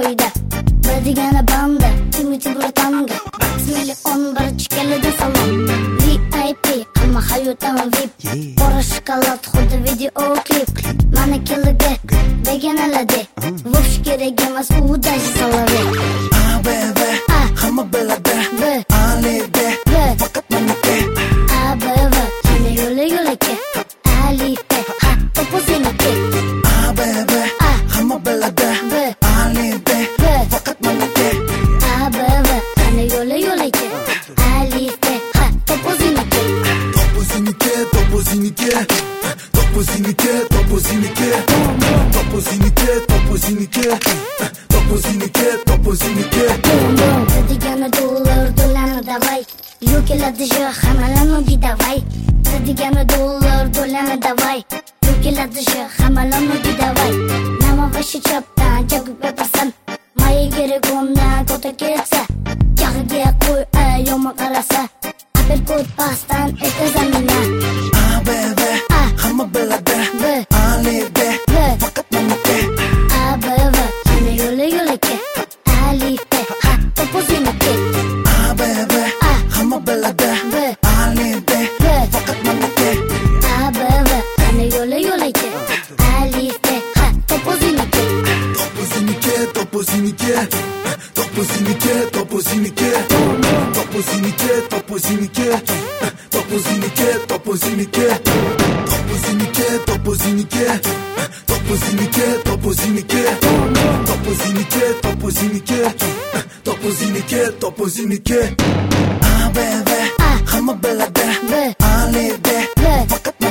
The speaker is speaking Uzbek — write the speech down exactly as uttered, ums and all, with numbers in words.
joyida bir degani banda kimiti bir tanga Bismillah on bir chikkalida salom V I P hamma hayotim V I P Qora shokolad xuddi video klip Manikilarga begonalade Vosh kerak emas u dash salavi Ah bebe hamma biladi alide faqat meniki Ah bebe seni yo'la yo'laka alide to'po seniki Ah bebe hamma biladi alide faqat meniki Ah bebe seni yo'la yo'laka alide to'po seniki to'po seniki to'po seniki to'po seniki to'po seniki to'po seniki to'po seniki to'po seniki to'po seniki Дигана доллар долларны давай Юкелады же хамалану ди давай Дигана доллар долларны давай Юкелады же хамалану ди давай Нама ваши чаптан жагып бепарсан Майы керек ондан кота кетсе Жагыге кой айома караса Аперкот пастан этеза меня Ah bebe hamma biladi alide faqat meniki Ah bebe seni yo'la yo'laka alide to'po seniki Ah bebe hamma biladi alide faqat meniki Ah bebe seni yo'la yo'laka alide to'po seniki to'po seniki to'po seniki to'po seniki to'po seniki to'po seniki to'po seniki to'po seniki to'po seniki to'po seniki to'po seniki to'po seniki to'po seniki to'po seniki to'po seniki to'po seniki to'po seniki Ah bebe hamma biladi alide faqat